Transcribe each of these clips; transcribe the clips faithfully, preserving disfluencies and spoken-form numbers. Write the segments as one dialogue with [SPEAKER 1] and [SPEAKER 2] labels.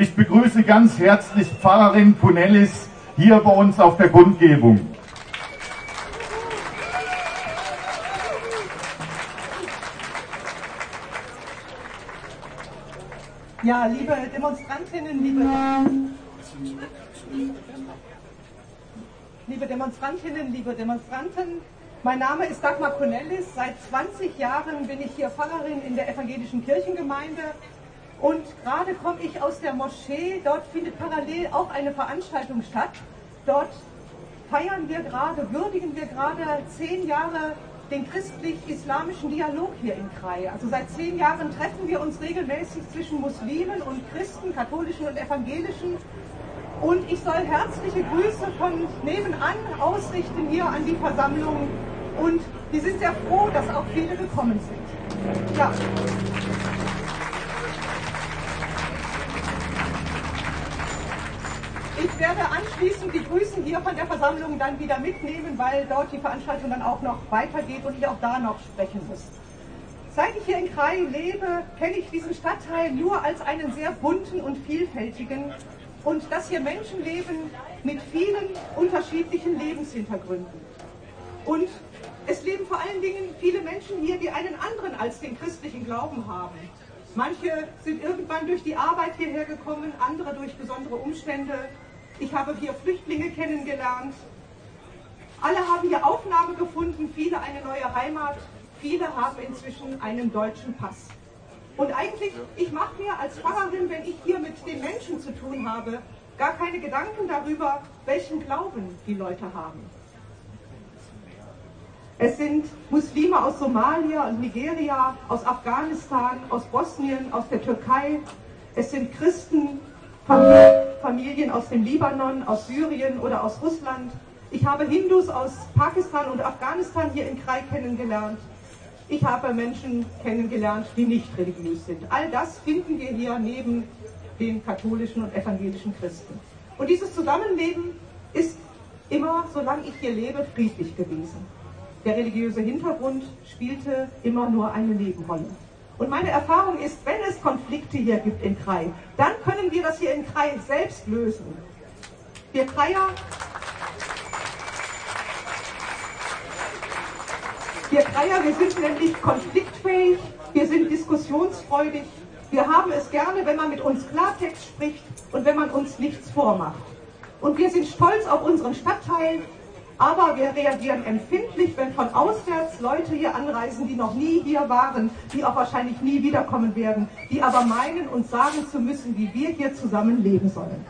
[SPEAKER 1] Ich begrüße ganz herzlich Pfarrerin Kunellis hier bei uns auf der Kundgebung.
[SPEAKER 2] Ja, liebe Demonstrantinnen, liebe, liebe Demonstrantinnen, liebe Demonstranten, mein Name ist Dagmar Kunellis. Seit zwanzig Jahren bin ich hier Pfarrerin in der evangelischen Kirchengemeinde und gerade komme ich aus der Moschee. Dort findet parallel auch eine Veranstaltung statt. Dort feiern wir gerade, würdigen wir gerade zehn Jahre den christlich-islamischen Dialog hier in Krai. Also seit zehn Jahren treffen wir uns regelmäßig zwischen Muslimen und Christen, katholischen und evangelischen. Und ich soll herzliche Grüße von nebenan ausrichten hier an die Versammlung. Und wir sind sehr froh, dass auch viele gekommen sind. Ja. Ich werde anschließend die Grüßen hier von der Versammlung dann wieder mitnehmen, weil dort die Veranstaltung dann auch noch weitergeht und ich auch da noch sprechen muss. Seit ich hier in Krai lebe, kenne ich diesen Stadtteil nur als einen sehr bunten und vielfältigen und dass hier Menschen leben mit vielen unterschiedlichen Lebenshintergründen. Und es leben vor allen Dingen viele Menschen hier, die einen anderen als den christlichen Glauben haben. Manche sind irgendwann durch die Arbeit hierher gekommen, andere durch besondere Umstände. Ich habe hier Flüchtlinge kennengelernt. Alle haben hier Aufnahme gefunden, viele eine neue Heimat, viele haben inzwischen einen deutschen Pass. Und eigentlich, ich mache mir als Pfarrerin, wenn ich hier mit den Menschen zu tun habe, gar keine Gedanken darüber, welchen Glauben die Leute haben. Es sind Muslime aus Somalia und Nigeria, aus Afghanistan, aus Bosnien, aus der Türkei. Es sind Christen, Familien aus dem Libanon, aus Syrien oder aus Russland. Ich habe Hindus aus Pakistan und Afghanistan hier in Krai kennengelernt. Ich habe Menschen kennengelernt, die nicht religiös sind. All das finden wir hier neben den katholischen und evangelischen Christen. Und dieses Zusammenleben ist immer, solange ich hier lebe, friedlich gewesen. Der religiöse Hintergrund spielte immer nur eine Nebenrolle. Und meine Erfahrung ist, wenn es Konflikte hier gibt in Krai, dann können wir das hier in Krai selbst lösen. Wir Kraier, wir Kraier, wir sind nämlich konfliktfähig, wir sind diskussionsfreudig, wir haben es gerne, wenn man mit uns Klartext spricht und wenn man uns nichts vormacht. Und wir sind stolz auf unseren Stadtteil, aber wir reagieren empfindlich, wenn von auswärts Leute hier anreisen, die noch nie hier waren, die auch wahrscheinlich nie wiederkommen werden, die aber meinen, uns sagen zu müssen, wie wir hier zusammen leben sollen.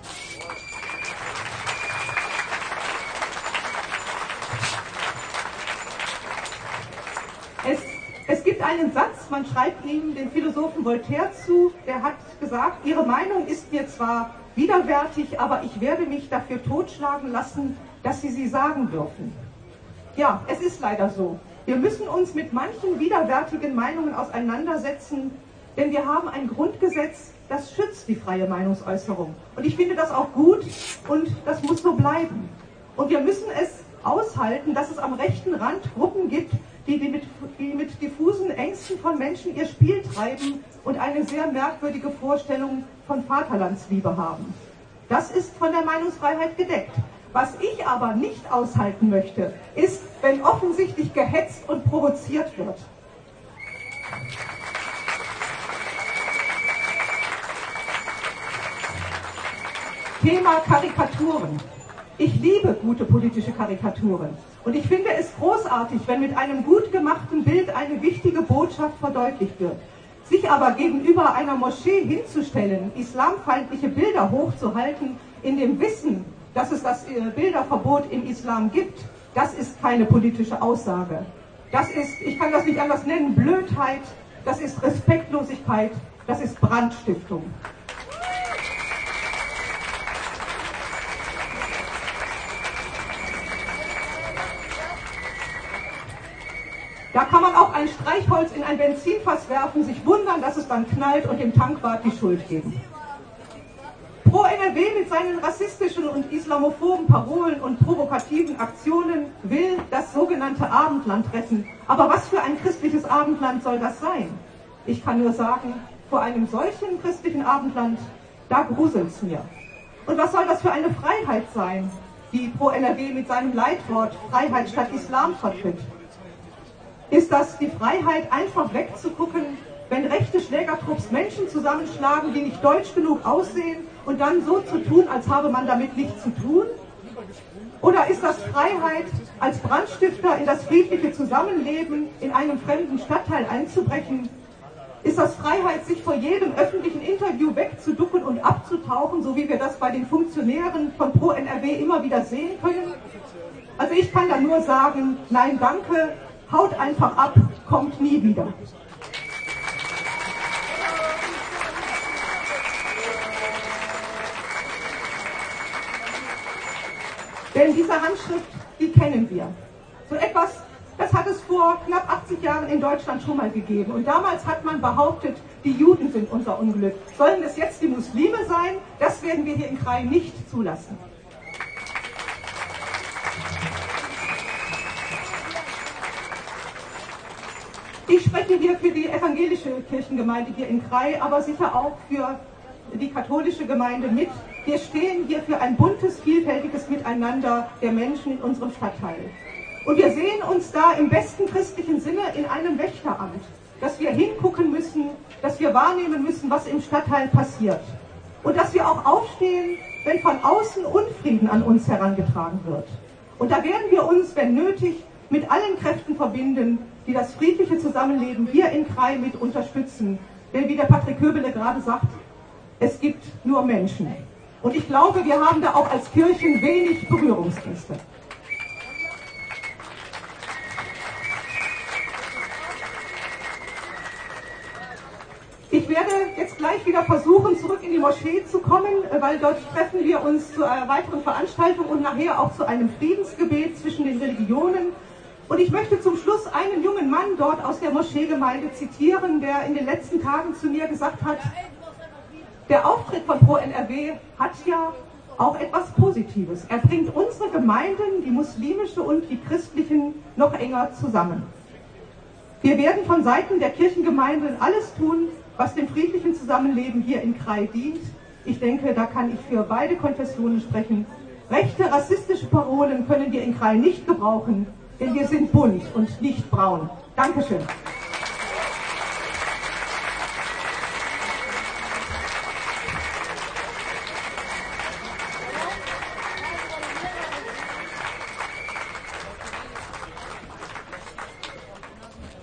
[SPEAKER 2] Es, es gibt einen Satz, man schreibt ihm den Philosophen Voltaire zu, der hat gesagt, Ihre Meinung ist mir zwar widerwärtig, aber ich werde mich dafür totschlagen lassen, dass Sie sie sagen dürfen. Ja, es ist leider so. Wir müssen uns mit manchen widerwärtigen Meinungen auseinandersetzen, denn wir haben ein Grundgesetz, das schützt die freie Meinungsäußerung. Und ich finde das auch gut und das muss so bleiben. Und wir müssen es aushalten, dass es am rechten Rand Gruppen gibt, die, die, mit, die mit diffusen Ängsten von Menschen ihr Spiel treiben und eine sehr merkwürdige Vorstellung von Vaterlandsliebe haben. Das ist von der Meinungsfreiheit gedeckt. Was ich aber nicht aushalten möchte, ist, wenn offensichtlich gehetzt und provoziert wird. Thema Karikaturen. Ich liebe gute politische Karikaturen. Und ich finde es großartig, wenn mit einem gut gemachten Bild eine wichtige Botschaft verdeutlicht wird. Sich aber gegenüber einer Moschee hinzustellen, islamfeindliche Bilder hochzuhalten, in dem Wissen, dass es das Bilderverbot im Islam gibt, das ist keine politische Aussage. Das ist, ich kann das nicht anders nennen, Blödheit, das ist Respektlosigkeit, das ist Brandstiftung. Da kann man auch ein Streichholz in ein Benzinfass werfen, sich wundern, dass es dann knallt und dem Tankwart die Schuld geben. Pro N R W mit seinen rassistischen und islamophoben Parolen und provokativen Aktionen will das sogenannte Abendland retten. Aber was für ein christliches Abendland soll das sein? Ich kann nur sagen, vor einem solchen christlichen Abendland, Da gruselt's mir. Und was soll das für eine Freiheit sein, die Pro N R W mit seinem Leitwort Freiheit statt Islam vertritt? Ist das die Freiheit, einfach wegzugucken, wenn rechte Schlägertrupps Menschen zusammenschlagen, die nicht deutsch genug aussehen und dann so zu tun, als habe man damit nichts zu tun? Oder ist das Freiheit, als Brandstifter in das friedliche Zusammenleben in einem fremden Stadtteil einzubrechen? Ist das Freiheit, sich vor jedem öffentlichen Interview wegzuducken und abzutauchen, so wie wir das bei den Funktionären von Pro N R W immer wieder sehen können? Also ich kann da nur sagen, nein danke, haut einfach ab, kommt nie wieder. Denn diese Handschrift, die kennen wir. So etwas, das hat es vor knapp achtzig Jahren in Deutschland schon mal gegeben. Und damals hat man behauptet, die Juden sind unser Unglück. Sollen es jetzt die Muslime sein? Das werden wir hier in Krai nicht zulassen. Ich spreche hier für die evangelische Kirchengemeinde hier in Krai, aber sicher auch für die katholische Gemeinde mit. Wir stehen hier für ein buntes, vielfältiges Miteinander der Menschen in unserem Stadtteil. Und wir sehen uns da im besten christlichen Sinne in einem Wächteramt, dass wir hingucken müssen, dass wir wahrnehmen müssen, was im Stadtteil passiert. Und dass wir auch aufstehen, wenn von außen Unfrieden an uns herangetragen wird. Und da werden wir uns, wenn nötig, mit allen Kräften verbinden, die das friedliche Zusammenleben hier in Krai mit unterstützen. Denn wie der Patrick Köbele gerade sagt, es gibt nur Menschen. Und ich glaube, wir haben da auch als Kirchen wenig Berührungsängste. Ich werde jetzt gleich wieder versuchen, zurück in die Moschee zu kommen, weil dort treffen wir uns zu einer weiteren Veranstaltung und nachher auch zu einem Friedensgebet zwischen den Religionen. Und ich möchte zum Schluss einen jungen Mann dort aus der Moscheegemeinde zitieren, der in den letzten Tagen zu mir gesagt hat, der Auftritt von Pro N R W hat ja auch etwas Positives. Er bringt unsere Gemeinden, die muslimische und die christlichen, noch enger zusammen. Wir werden von Seiten der Kirchengemeinden alles tun, was dem friedlichen Zusammenleben hier in Krai dient. Ich denke, da kann ich für beide Konfessionen sprechen. Rechte, rassistische Parolen können wir in Krai nicht gebrauchen, denn wir sind bunt und nicht braun. Dankeschön.